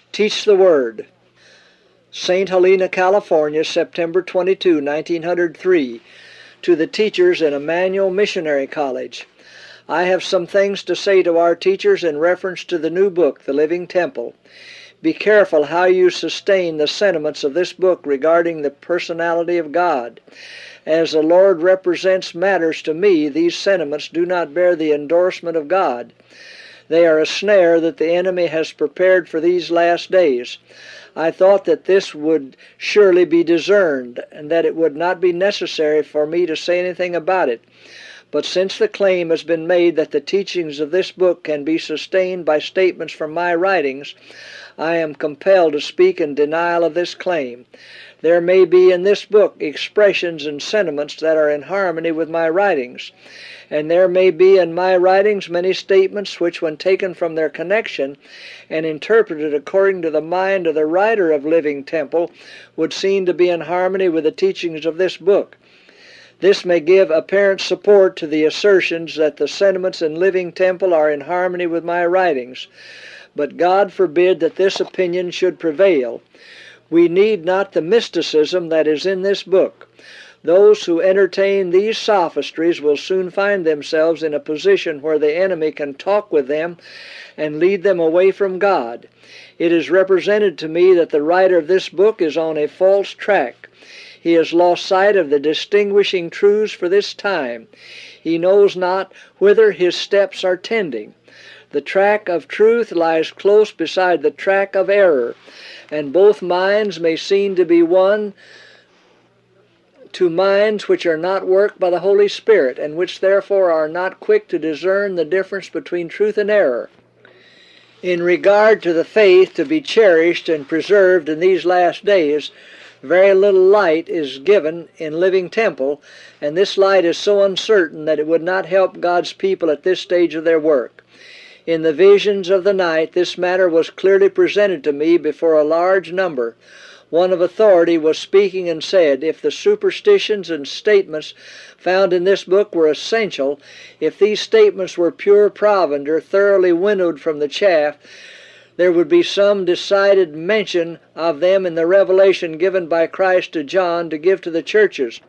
Teach the Word. St. Helena, California, September 22, 1903. To the teachers in Emmanuel Missionary College. I have some things to say to our teachers in reference to the new book, The Living Temple. Be careful how you sustain the sentiments of this book regarding the personality of God. As the Lord represents matters to me, these sentiments do not bear the endorsement of God. They are a snare that the enemy has prepared for these last days. I thought that this would surely be discerned, and that it would not be necessary for me to say anything about it. But since the claim has been made that the teachings of this book can be sustained by statements from my writings, I am compelled to speak in denial of this claim. There may be in this book expressions and sentiments that are in harmony with my writings, and there may be in my writings many statements which, when taken from their connection and interpreted according to the mind of the writer of Living Temple, would seem to be in harmony with the teachings of this book. This may give apparent support to the assertions that the sentiments in Living Temple are in harmony with my writings, but God forbid that this opinion should prevail. We need not the mysticism that is in this book. Those who entertain these sophistries will soon find themselves in a position where the enemy can talk with them and lead them away from God. It is represented to me that the writer of this book is on a false track. He has lost sight of the distinguishing truths for this time. He knows not whither his steps are tending. The track of truth lies close beside the track of error, and both minds may seem to be one to minds which are not worked by the Holy Spirit, and which therefore are not quick to discern the difference between truth and error. In regard to the faith to be cherished and preserved in these last days, very little light is given in Living Temple, and this light is so uncertain that it would not help God's people at this stage of their work. In the visions of the night, this matter was clearly presented to me before a large number. One of authority was speaking and said, if the superstitions and statements found in this book were essential, if these statements were pure provender, thoroughly winnowed from the chaff, there would be some decided mention of them in the revelation given by Christ to John to give to the churches.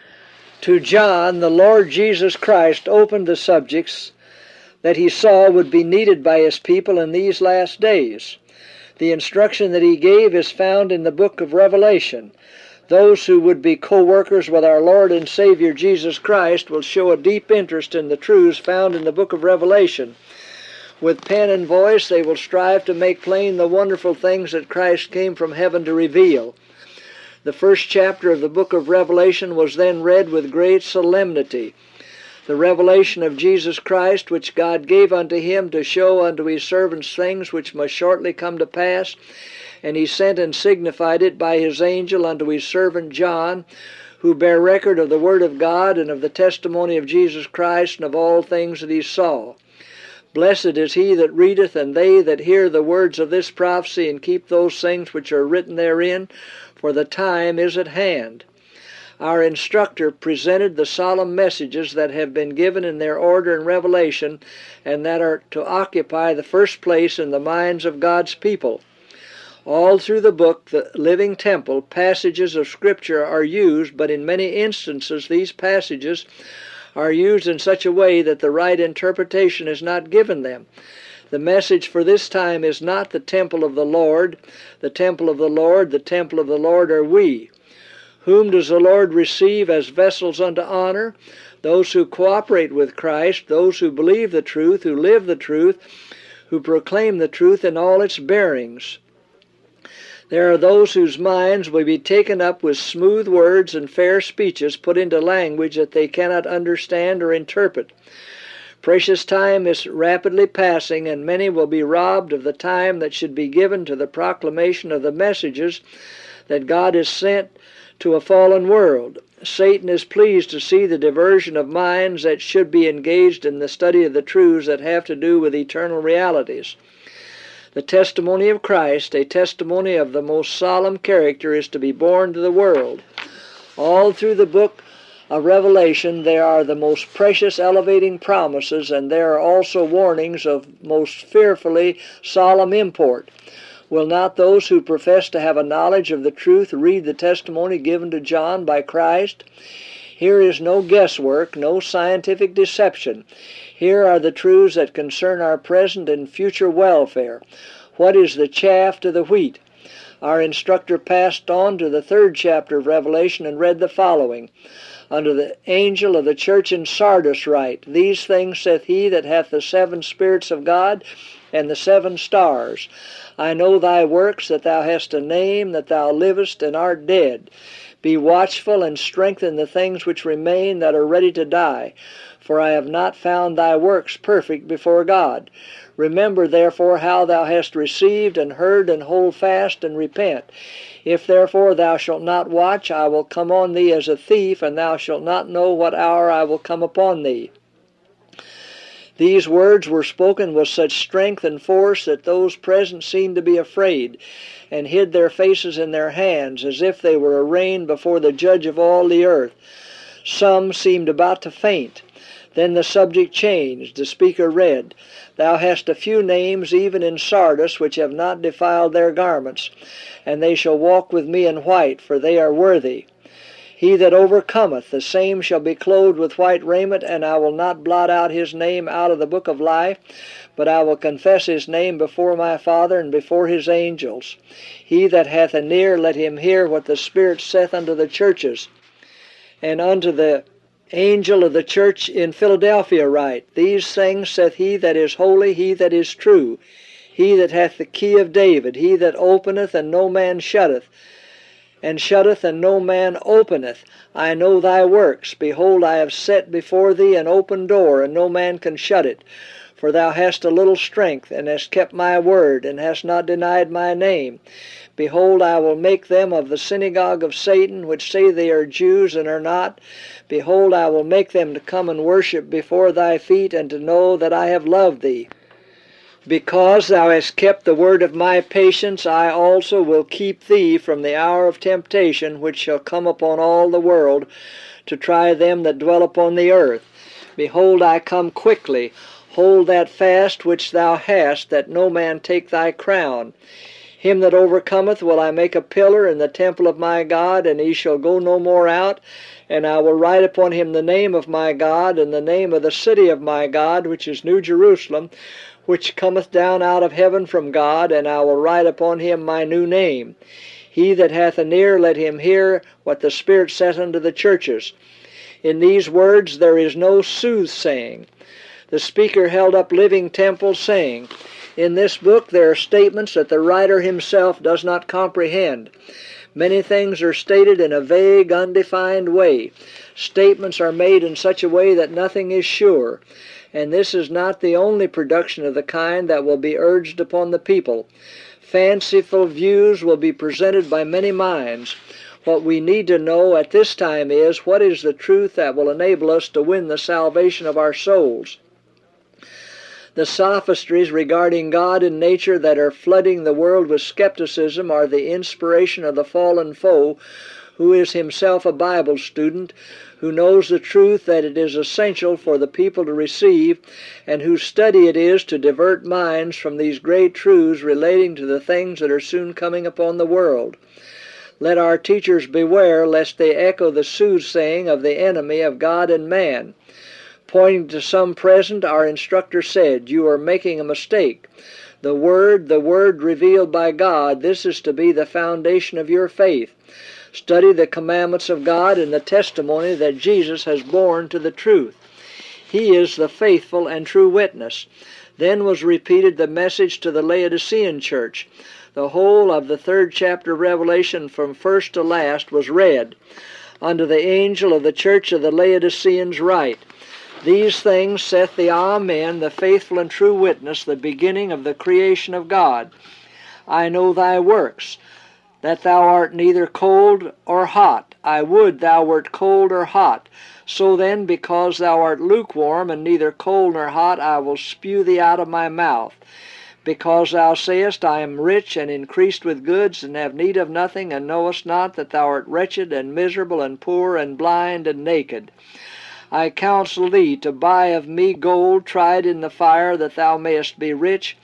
To John, the Lord Jesus Christ opened the subjects that he saw would be needed by his people in these last days. The instruction that he gave is found in the book of Revelation. Those who would be co-workers with our Lord and Savior Jesus Christ will show a deep interest in the truths found in the book of Revelation. With pen and voice, they will strive to make plain the wonderful things that Christ came from heaven to reveal. The first chapter of the book of Revelation was then read with great solemnity. The revelation of Jesus Christ, which God gave unto him to show unto his servants things which must shortly come to pass, and he sent and signified it by his angel unto his servant John, who bare record of the word of God and of the testimony of Jesus Christ and of all things that he saw. Blessed is he that readeth, and they that hear the words of this prophecy, and keep those things which are written therein, for the time is at hand. Our instructor presented the solemn messages that have been given in their order and revelation, and that are to occupy the first place in the minds of God's people. All through the book, The Living Temple, passages of Scripture are used, but in many instances these passages are used in such a way that the right interpretation is not given them. The message for this time is not the temple of the Lord. The temple of the Lord, the temple of the Lord are we. Whom does the Lord receive as vessels unto honor? Those who cooperate with Christ, those who believe the truth, who live the truth, who proclaim the truth in all its bearings. There are those whose minds will be taken up with smooth words and fair speeches put into language that they cannot understand or interpret. Precious time is rapidly passing, and many will be robbed of the time that should be given to the proclamation of the messages that God has sent to a fallen world. Satan is pleased to see the diversion of minds that should be engaged in the study of the truths that have to do with eternal realities. The testimony of Christ, a testimony of the most solemn character, is to be borne to the world. All through the book of Revelation there are the most precious elevating promises, and there are also warnings of most fearfully solemn import. Will not those who profess to have a knowledge of the truth read the testimony given to John by Christ? Here is no guesswork, no scientific deception. Here are the truths that concern our present and future welfare. What is the chaff to the wheat? Our instructor passed on to the 3rd chapter of Revelation and read the following. Unto the angel of the church in Sardis write, These things saith he that hath the 7 spirits of God and the 7 stars. I know thy works, that thou hast a name, that thou livest and art dead. Be watchful and strengthen the things which remain that are ready to die, for I have not found thy works perfect before God. Remember therefore how thou hast received and heard, and hold fast and repent. If therefore thou shalt not watch, I will come on thee as a thief, and thou shalt not know what hour I will come upon thee. These words were spoken with such strength and force that those present seemed to be afraid, and hid their faces in their hands, as if they were arraigned before the judge of all the earth. Some seemed about to faint. Then the subject changed. The speaker read, Thou hast a few names even in Sardis, which have not defiled their garments, and they shall walk with me in white, for they are worthy. He that overcometh, the same shall be clothed with white raiment, and I will not blot out his name out of the book of life, but I will confess his name before my Father and before his angels. He that hath an ear, let him hear what the Spirit saith unto the churches. And unto the angel of the church in Philadelphia write, These things saith he that is holy, he that is true, he that hath the key of David, he that openeth and no man shutteth, and shutteth and no man openeth. I know thy works. Behold, I have set before thee an open door, and no man can shut it. For thou hast a little strength, and hast kept my word, and hast not denied my name. Behold, I will make them of the synagogue of Satan, which say they are Jews and are not. Behold, I will make them to come and worship before thy feet, and to know that I have loved thee. Because thou hast kept the word of my patience, I also will keep thee from the hour of temptation, which shall come upon all the world, to try them that dwell upon the earth. Behold, I come quickly. Hold that fast which thou hast, that no man take thy crown. Him that overcometh will I make a pillar in the temple of my God, and he shall go no more out. And I will write upon him the name of my God, and the name of the city of my God, which is New Jerusalem, which cometh down out of heaven from God, and I will write upon him my new name. He that hath an ear, let him hear what the Spirit saith unto the churches. In these words there is no soothsaying. The speaker held up living temples, saying, In this book there are statements that the writer himself does not comprehend. Many things are stated in a vague, undefined way. Statements are made in such a way that nothing is sure. And this is not the only production of the kind that will be urged upon the people. Fanciful views will be presented by many minds. What we need to know at this time is, what is the truth that will enable us to win the salvation of our souls? The sophistries regarding God and nature that are flooding the world with skepticism are the inspiration of the fallen foe, who is himself a Bible student, who knows the truth that it is essential for the people to receive, and whose study it is to divert minds from these great truths relating to the things that are soon coming upon the world. Let our teachers beware lest they echo the soothsaying of the enemy of God and man. Pointing to some present, our instructor said, You are making a mistake. The Word revealed by God, this is to be the foundation of your faith. Study the commandments of God and the testimony that Jesus has borne to the truth. He is the faithful and true witness. Then was repeated the message to the Laodicean church. The whole of the 3rd chapter of Revelation from first to last was read. Unto the angel of the church of the Laodiceans write, These things saith the Amen, the faithful and true witness, the beginning of the creation of God. I know thy works, that thou art neither cold or hot. I would thou wert cold or hot. So then, because thou art lukewarm, and neither cold nor hot, I will spew thee out of my mouth. Because thou sayest, I am rich and increased with goods, and have need of nothing, and knowest not that thou art wretched and miserable and poor and blind and naked. I counsel thee to buy of me gold tried in the fire, that thou mayest be rich,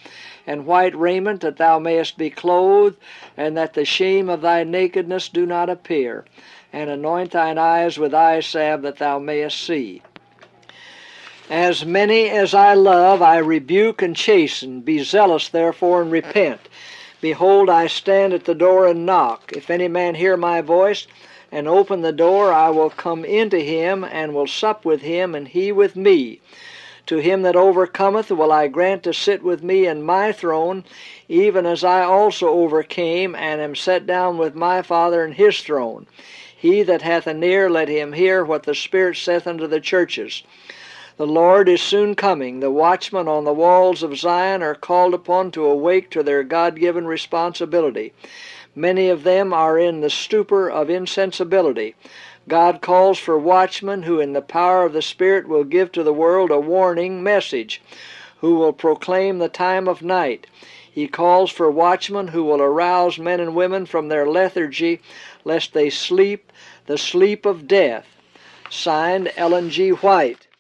and white raiment, that thou mayest be clothed, and that the shame of thy nakedness do not appear. And anoint thine eyes with eye salve, that thou mayest see. As many as I love, I rebuke and chasten. Be zealous, therefore, and repent. Behold, I stand at the door and knock. If any man hear my voice, and open the door, I will come into him, and will sup with him, and he with me. To him that overcometh will I grant to sit with me in my throne, even as I also overcame, and am set down with my Father in his throne. He that hath an ear, let him hear what the Spirit saith unto the churches. The Lord is soon coming. The watchmen on the walls of Zion are called upon to awake to their God-given responsibility. Many of them are in the stupor of insensibility. God calls for watchmen who in the power of the Spirit will give to the world a warning message, who will proclaim the time of night. He calls for watchmen who will arouse men and women from their lethargy, lest they sleep the sleep of death. Signed, Ellen G. White.